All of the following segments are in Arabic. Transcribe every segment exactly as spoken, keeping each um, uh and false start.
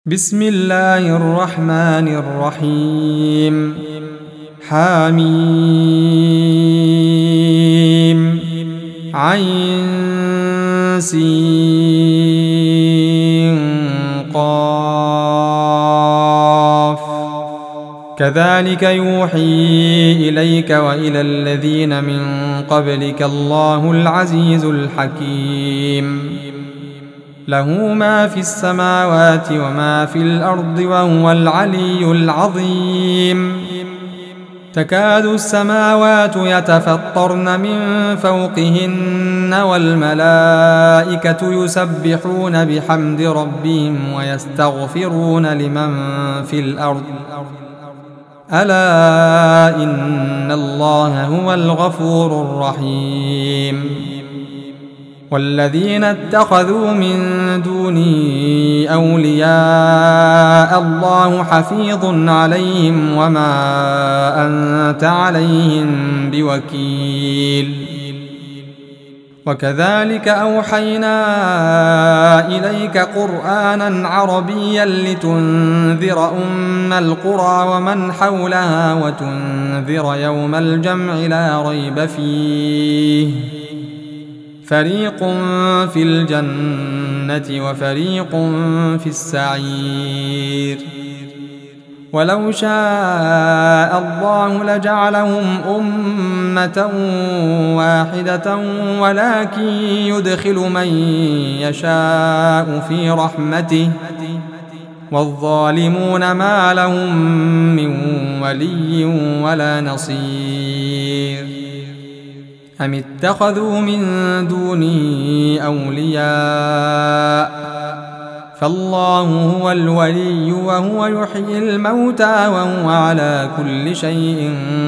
بسم الله الرحمن الرحيم. حميم عين سين قاف. كذلك يوحي إليك وإلى الذين من قبلك الله العزيز الحكيم. له ما في السماوات وما في الأرض وهو العلي العظيم. تكاد السماوات يتفطرن من فوقهن والملائكة يسبحون بحمد ربهم ويستغفرون لمن في الأرض ألا إن الله هو الغفور الرحيم. والذين اتخذوا من دونه أولياء الله حفيظ عليهم وما أنت عليهم بوكيل. وكذلك أوحينا إليك قرآنا عربيا لتنذر أم القرى ومن حولها وتنذر يوم الجمع لا ريب فيه فريق في الجنة وفريق في السعير. ولو شاء الله لجعلهم أمة واحدة ولكن يدخل من يشاء في رحمته والظالمون ما لهم من ولي ولا نصير. أم اتخذوا من دونه أولياء فالله هو الولي وهو يحيي الموتى وهو على كل شيء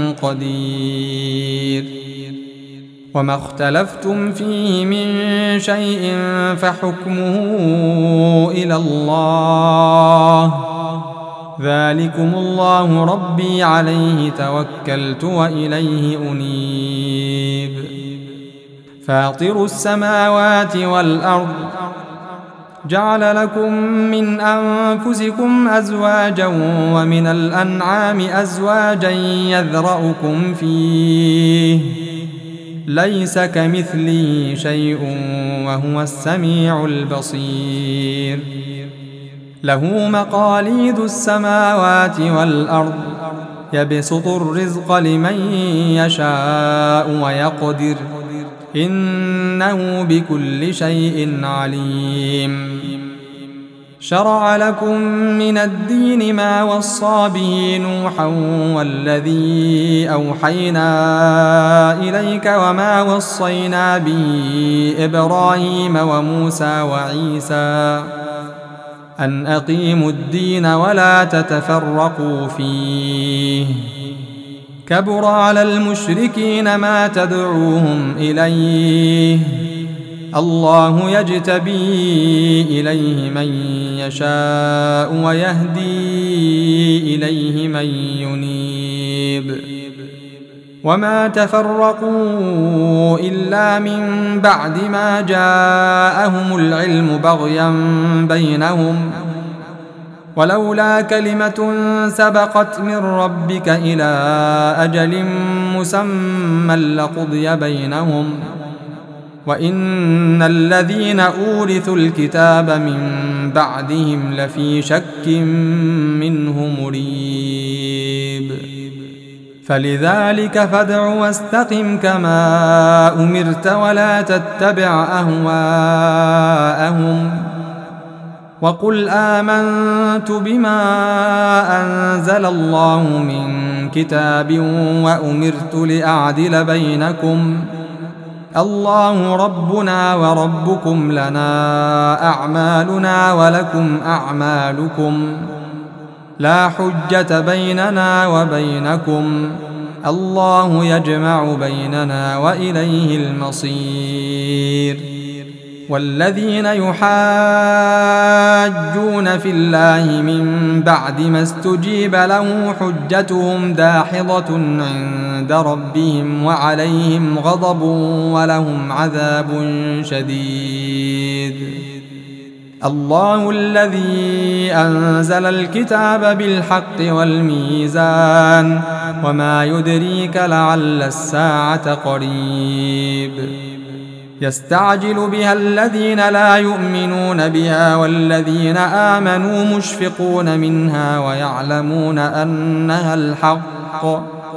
قدير. وما اختلفتم فيه من شيء فحكمه إلى الله ذلكم الله ربي عليه توكلت وإليه أنيب. فاطر السماوات والأرض جعل لكم من أنفسكم أزواجا ومن الأنعام أزواجا يذرأكم فيه ليس كمثله شيء وهو السميع البصير. له مقاليد السماوات والأرض يبسط الرزق لمن يشاء ويقدر إنه بكل شيء عليم. شرع لكم من الدين ما وصى به نوحا والذي أوحينا إليك وما وصينا به إبراهيم وموسى وعيسى أن أقيموا الدين ولا تتفرقوا فيه. كبر على المشركين ما تدعوهم إليه الله يجتبي إليه من يشاء ويهدي إليه من ينيب. وما تفرقوا إلا من بعد ما جاءهم العلم بغيا بينهم ولولا كلمة سبقت من ربك إلى أجل مسمى لقضي بينهم وإن الذين أورثوا الكتاب من بعدهم لفي شك منه مريب. فلذلك فادع واستقم كما أمرت ولا تتبع أهواءهم وقل آمنت بما أنزل الله من كتاب وأمرت لأعدل بينكم الله ربنا وربكم لنا أعمالنا ولكم أعمالكم لا حجة بيننا وبينكم الله يجمع بيننا وإليه المصير. والذين يحاجون في الله من بعد ما استجيب له حجتهم داحضة عند ربهم وعليهم غضب ولهم عذاب شديد. الله الذي أنزل الكتاب بالحق والميزان وما يدريك لعل الساعة قريب يستعجل بها الذين لا يؤمنون بها والذين آمنوا مشفقون منها ويعلمون أنها الحق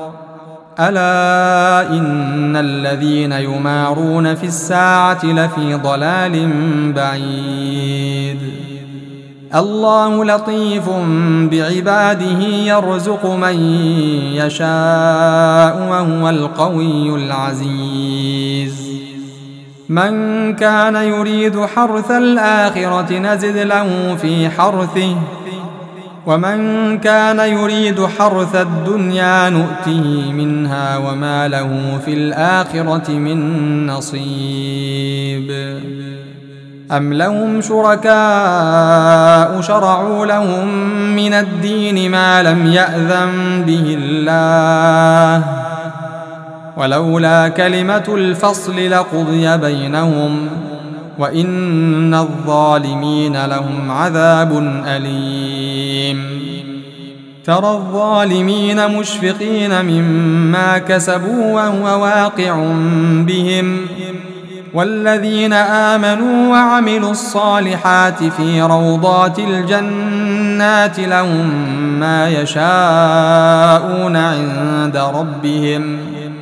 ألا إن الذين يمارون في الساعة لفي ضلال بعيد الله لطيف بعباده يرزق من يشاء وهو القوي العزيز من كان يريد حرث الآخرة نزد له في حرثه ومن كان يريد حرث الدنيا نؤته منها وما له في الآخرة من نصيب أم لهم شركاء شرعوا لهم من الدين ما لم يأذن به الله ولولا كلمة الفصل لقضي بينهم وإن الظالمين لهم عذاب أليم ترى الظالمين مشفقين مما كسبوا وهو واقع بهم والذين آمنوا وعملوا الصالحات في روضات الجنات لهم ما يشاءون عند ربهم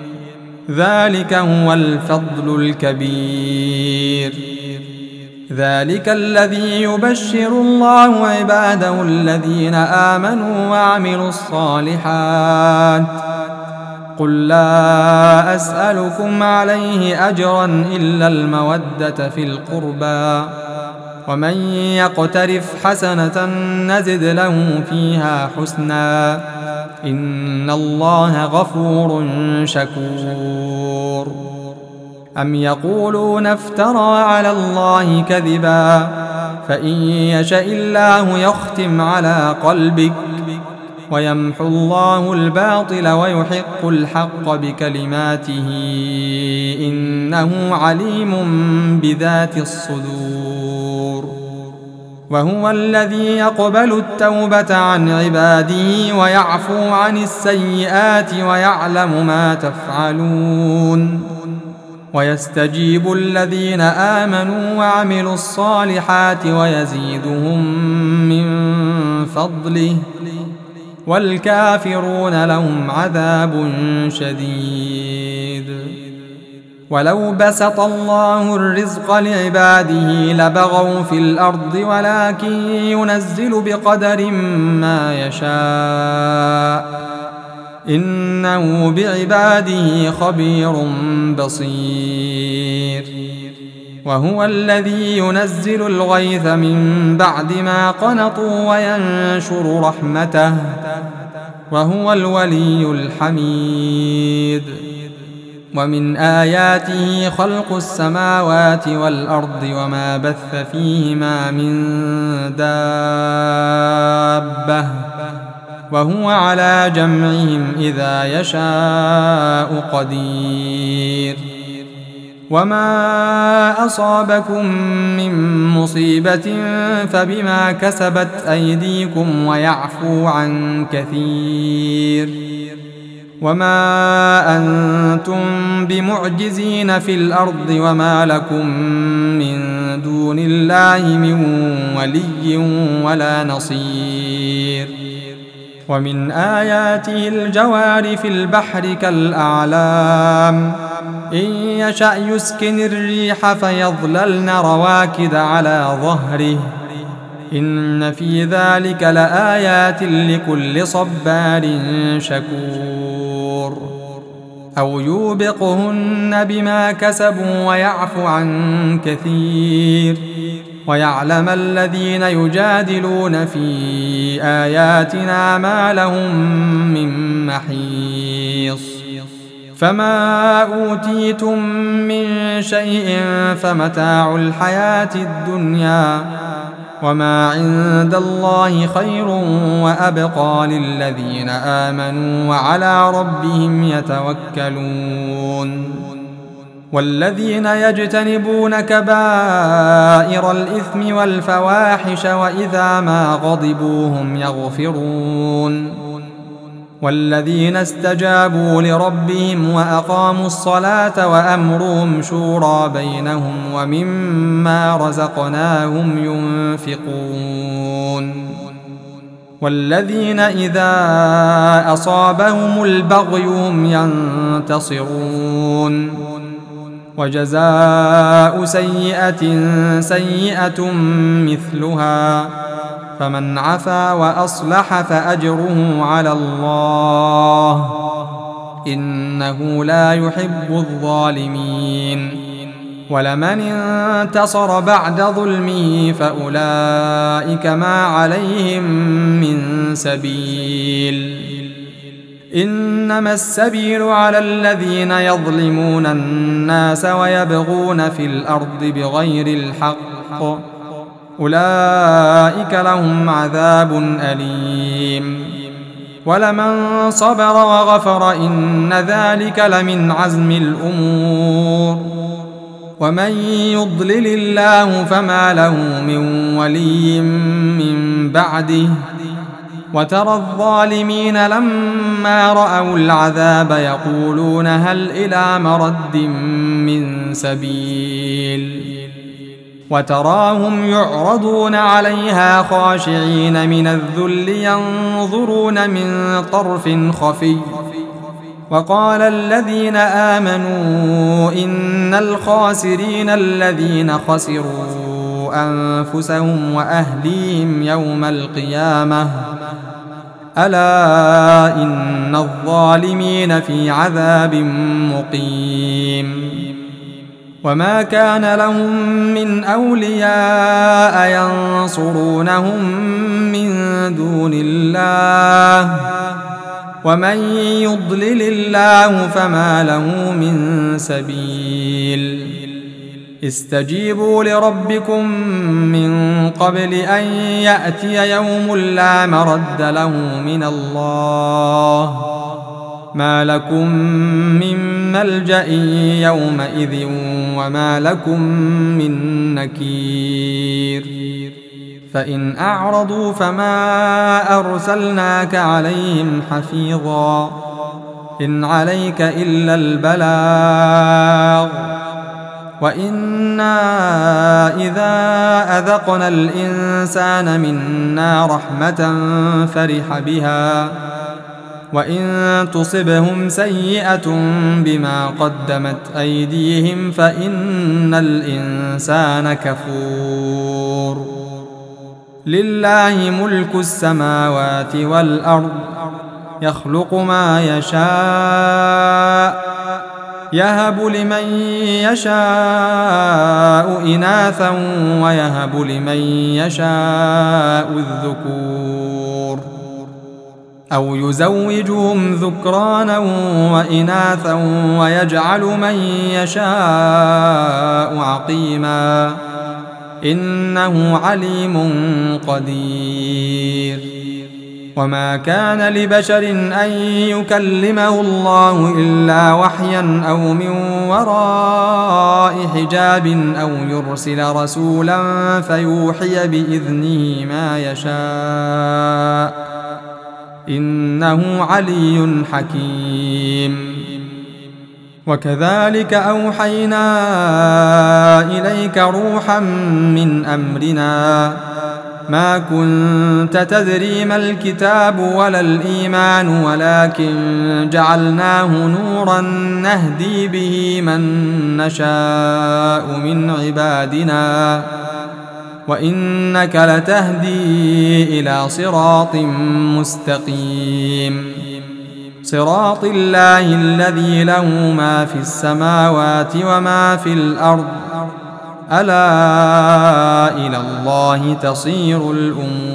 ذلك هو الفضل الكبير ذلك الذي يبشر الله عباده الذين آمنوا وعملوا الصالحات قل لا أسألكم عليه أجرا إلا المودة في القربى ومن يقترف حسنة نزد له فيها حسنا إن الله غفور شكور أم يقولون افترى على الله كذبا فإن يشاء الله يختم على قلبك ويمحو الله الباطل ويحق الحق بكلماته إنه عليم بذات الصدور وهو الذي يقبل التوبة عن عباده ويعفو عن السيئات ويعلم ما تفعلون ويستجيب الذين آمنوا وعملوا الصالحات ويزيدهم من فضله والكافرون لهم عذاب شديد ولو بسط الله الرزق لعباده لبغوا في الأرض ولكن ينزل بقدر ما يشاء إنه بعباده خبير بصير وهو الذي ينزل الغيث من بعد ما قنطوا وينشر رحمته وهو الولي الحميد ومن آياته خلق السماوات والأرض وما بث فيهما من دابة وهو على جمعهم إذا يشاء قدير وما أصابكم من مصيبة فبما كسبت أيديكم ويعفو عن كثير وما أنتم بمعجزين في الأرض وما لكم من دون الله من ولي ولا نصير ومن آياته الجوار في البحر كالأعلام إن يشأ يسكن الريح فيظللن رواكد على ظهره إن في ذلك لآيات لكل صبار شكور أو يوبقهن بما كسبوا ويعفو عن كثير ويعلم الذين يجادلون في آياتنا ما لهم من محيص فما أوتيتم من شيء فمتاع الحياة الدنيا وما عند الله خير وأبقى للذين آمنوا وعلى ربهم يتوكلون والذين يجتنبون كبائر الإثم والفواحش وإذا ما غضبوا هم يغفرون والذين استجابوا لربهم وأقاموا الصلاة وأمرهم شورى بينهم ومما رزقناهم ينفقون والذين إذا أصابهم البغي هم ينتصرون وجزاء سيئة سيئة مثلها فمن عفا وأصلح فأجره على الله إنه لا يحب الظالمين ولمن انتصر بعد ظلمه فأولئك ما عليهم من سبيل إنما السبيل على الذين يظلمون الناس ويبغون في الأرض بغير الحق أولئك لهم عذاب أليم ولمن صبر وغفر إن ذلك لمن عزم الأمور ومن يضلل الله فما له من ولي من بعده وترى الظالمين لما رأوا العذاب يقولون هل إلى مرد من سبيل وتراهم يعرضون عليها خاشعين من الذل ينظرون من طرف خفي وقال الذين آمنوا إن الخاسرين الذين خسروا أنفسهم وأهليهم يوم القيامة ألا إن الظالمين في عذاب مقيم وما كان لهم من أولياء ينصرونهم من دون الله ومن يضلل الله فما له من سبيل استجيبوا لربكم من قبل أن يأتي يوم لا مرد له من الله ما لكم من ملجأ يومئذ وما لكم من نكير فإن أعرضوا فما أرسلناك عليهم حفيظا إن عليك إلا البلاغ وإنا إذا أذقنا الإنسان منا رحمة فرح بها وإن تصبهم سيئة بما قدمت أيديهم فإن الإنسان كفور لله ملك السماوات والأرض يخلق ما يشاء يهب لمن يشاء إناثا ويهب لمن يشاء الذكور أو يزوجهم ذكرانا وإناثا ويجعل من يشاء عقيما إنه عليم قدير وما كان لبشر أن يكلمه الله إلا وحيا أو من وراء حجاب أو يرسل رسولا فيوحي بإذنه ما يشاء إنه علي حكيم وكذلك أوحينا إليك روحا من أمرنا ما كنت تدري ما الكتاب ولا الإيمان ولكن جعلناه نورا نهدي به من نشاء من عبادنا وإنك لتهدي إلى صراط مستقيم صراط الله الذي له ما في السماوات وما في الأرض ألا إلى الله تصير الأمور